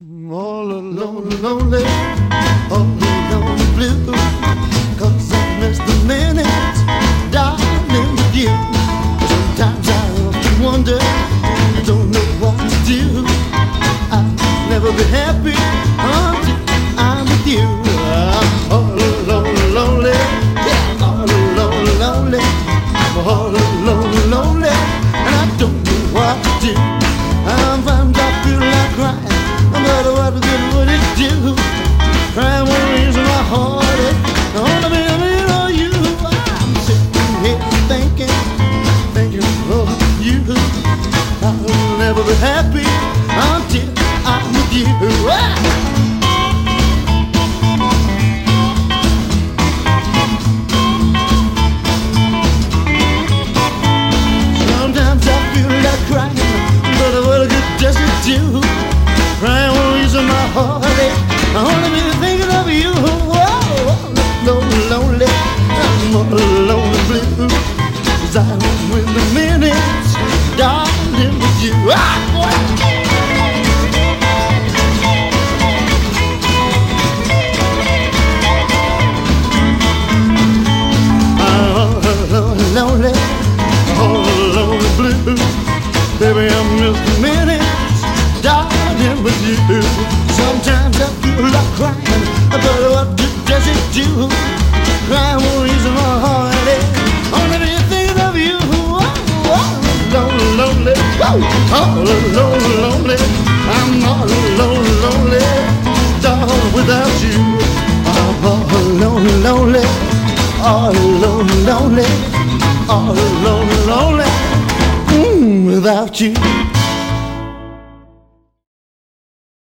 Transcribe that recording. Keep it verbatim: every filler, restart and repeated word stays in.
All alone, lonely, all alone, blue. Cause I miss the minutes, darling, with you. Sometimes I often wonder, I don't know what to do. I'll never be happy until I'm with you. I'm all alone, lonely, yeah, all alone, lonely. I'm all alone, lonely, and I don't know what to do. I'm found I feel like crying. No matter what good would it do? Crying won't raise my heart. I wanna be a man or you. I'm sitting here thinking, thinking of you. I'll never be happy until I'm with you. Sometimes I feel like crying, but what good does it do? Crying won't ease my heartache. I wanna be thinking of you. Whoa, lonely, lonely, I'm all alone and blue. 'Cause I won't win the minutes, darling, with you. Ah, boy. I'm all alone, lonely, all alone and blue. Baby, I miss the minutes, darling, with you. Sometimes I feel like crying, but what good does it do? Crying won't ease my heartache. Only be thinking of you. All alone, lonely, all alone, lonely. I'm all alone, lonely, darling, without you. I'm all alone, lonely, all alone, lonely, all alone, lonely, mm, without you.